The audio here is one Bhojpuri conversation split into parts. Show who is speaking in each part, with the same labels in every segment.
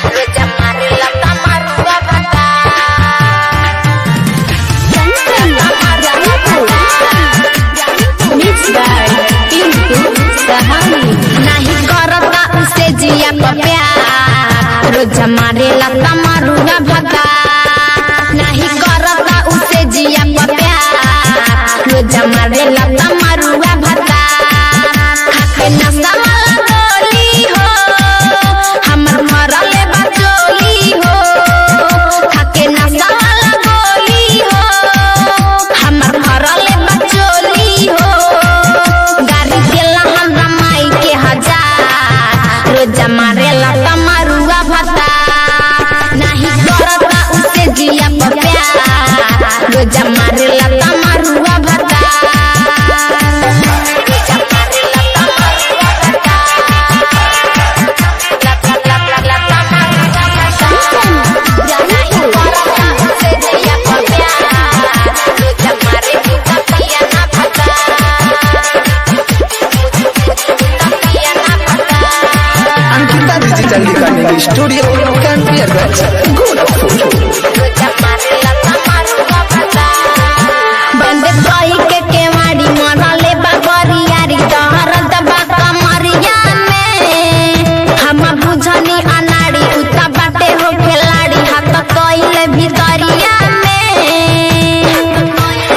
Speaker 1: रोज मारे लता मारूंगा भगा नहीं करता उसे जिया प्यार रोज मारे लता मारूंगा भगा खाके नशा वाला गोली हो हमर मरले बचोली हो खाके नशा वाला गोली हो हमर मरले बचोली हो गाड़ी देला हमरा माई के हजार रोज मारे लता मारूंगा भगा नहीं करता उसे जिया प्यार रोज मारे लता मारूंगा भगा
Speaker 2: स्टूडियो
Speaker 1: बंद कही के केवाड़ी मरले बाबरियारी तहर दबा कमरिया में हम बुझनी अनाड़ी उता बाटे हो खिलाड़ी हाथ कइले भितरिया में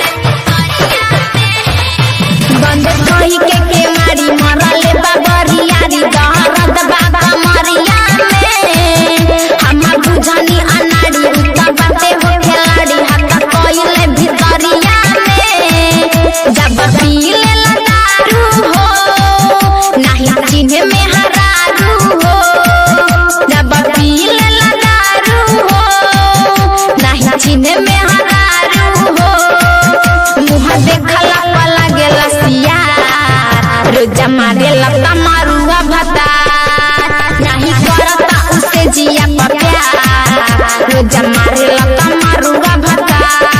Speaker 1: बंद कही के केवाड़ी मरले बाबरियारी तहर दबा कमरिया में हम बुझनी अनाड़ी उता बाटे हो खिलाड़ी हाथ कइले भितरिया जब पीले दारू हो नहीं चिन्ह में हरारू हो जब पीले दारू हो नहीं चिन्ह में हरारू हो मुँह देखला पला गेला सियार रोज मारे लता मारूंगा भता नहीं करता उसे जिया प्यार रोज मारे लता मारूंगा भता